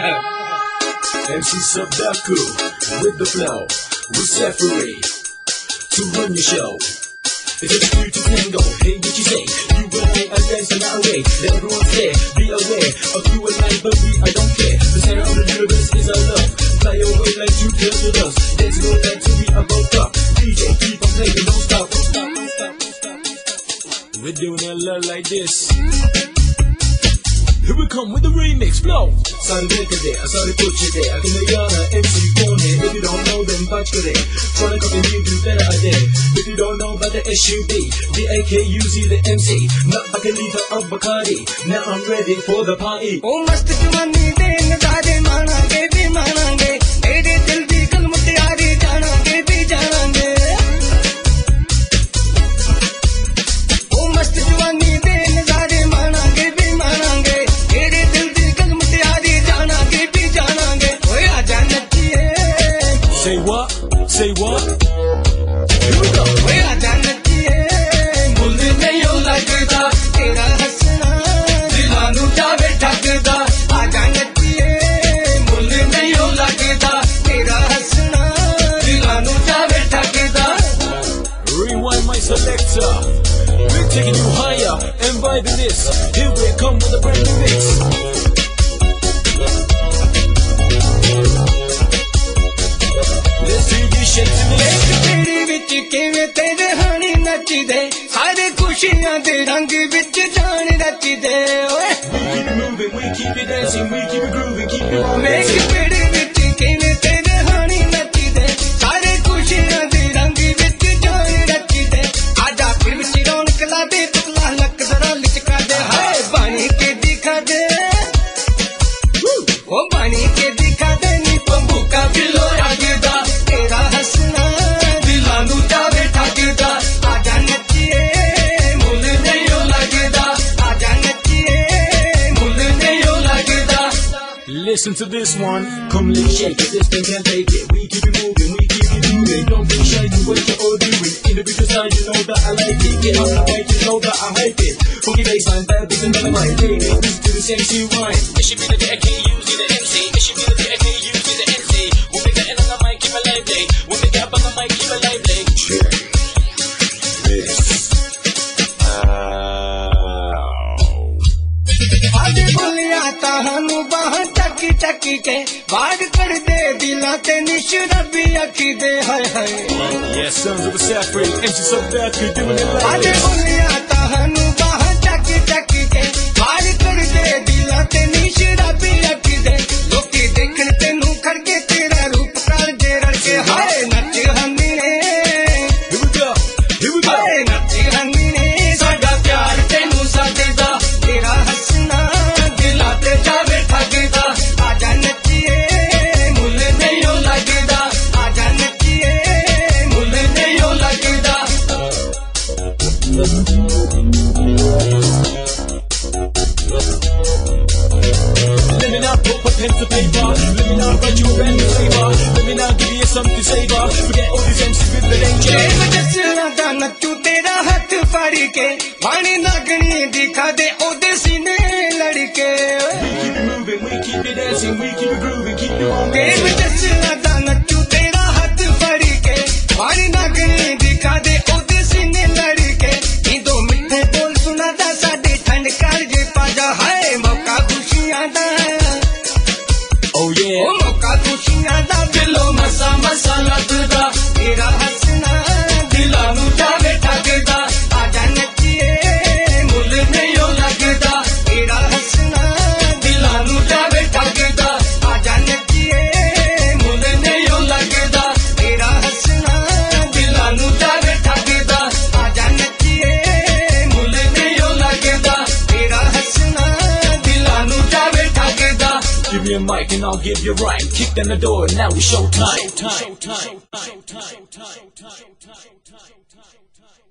MC Subdaku with the flow, we separate to run your show. It's a free to tango, hey what you say? You and I are dancing our way. Let everyone say, be aware of you and I, but I don't care. The center of the universe is our love. Fly away like you tell to us. Dancing all night till we are both up. DJ keep on playing, don't stop, don't stop, don't stop, don't stop, don't stop. We're doing a lot like this. Here we come with the remix, flow. Sunday today, I saw the picture there. I can make y'all an MC phone here. If you don't know, then watch for it. Trying to copy you, do better I did. If you don't know about the SUV, the AKUZ, the MC, not like a liter of Bacardi. Now I'm ready for the party. Oh, mast jawani de nazare manange bhi manange. Tere dil di kal mutiyari janange bhi janange. Oh, mast jawani de nazare manange bhi manange. Say what? Say what? Here we go. Oye आजा नचिए मुझ नहीं लगता तेरा हंसना दिलानू जावे ठगदा आजा नचिए मुझ नहीं लगता तेरा हंसना दिलानू जावे ठगदा. Rewind my selector. We're taking you higher and vibing this. Here we come with a brand new mix. सारे खुशियां दे रंग विच जान रचदे ओए. We keep it moving, we keep it dancing, we keep it grooving, keep it on. मेरे पेड़ विच किवें तेरे हानी नचदे सारे खुशियां दे रंग विच जान रचदे. आजा फिर विच रौनक ला दे पतला लक जरा लिचका दे. हाय बानी के दिखा दे ओ बानी के दिखा दे नी पंबू का बिलो रागदा तेरा हंसना दिलानू जावे ठगदा. Listen to this one, come let's shake it, this thing can't take it. We keep it moving, we keep it moving. Don't be shy to what you're all doing. Individual side, you know that I like it. Get on the mic, you know that I hype it. Funky bassline, bad beats and dynamite. Baby, listen to this MC rhyme. It should be the AKUZ, the MC. It should be the AKUZ, the MC. We'll be getting on the mic, keep it lively. We'll be getting on the mic, keep it lively. Check this आज बोलिया ताहनू बाहर चकी चकी के बाढ़ कर दे दिला ते निशरबी अखी दे हाय हाय. Yeah, sons of the Safri, MC Subdaku doing it like आज this. बोलिया ताहनू बाहर चकी चकी के बाढ़ कर दे दिला ते निशरबी अखी दे. लोकी देखन तेनू खड़के तेरा रूप कर जे रड़के हाय नच हनी ने. Here we go, here we go. हाय नच हनी ने साडा प्यार तेनू सादेदा तेरा हंसना दिलाते जावे ठगदा. आजा नचिए मुल नहीं लगदा आजा नचिए मुल नहीं लगदा. Let me not put pen to paper. Let me not write you a brand new flavor. Let me not give you something to savor. Forget all these MCs with the danger. जसरा दा नचू तेरा हाथ फाड़ के वाणी नागनी दिखा दे ओदे सीने लड़के. We keep it moving, we keep it dancing, we keep it grooving, keep it on. देव जसरा दा नचू तेरा हाथ फाड़ के वाणी नागनी दिखा दे ओदे सीने लड़के. नी दो मिठे बोल सुना दा साडे ठंड कर जे पाजा हाय मौका खुशियां दा. Oh yeah. ओ मौका खुशियां दा दिलो मसा मसा लगदा तेरा हंसना दिलानू जावे ठगदा. आजा नचिए मुल नहीं लगदा तेरा हंसना दिलानू जावे ठगदा. आजा नचिए मुल नहीं लगदा तेरा हंसना दिलानू जावे ठगदा. आजा नचिए मुल नहीं लगदा तेरा हंसना दिलानू जावे ठगदा. Give me a mic and I'll give you rhyme. Kick down the door, now it's showtime.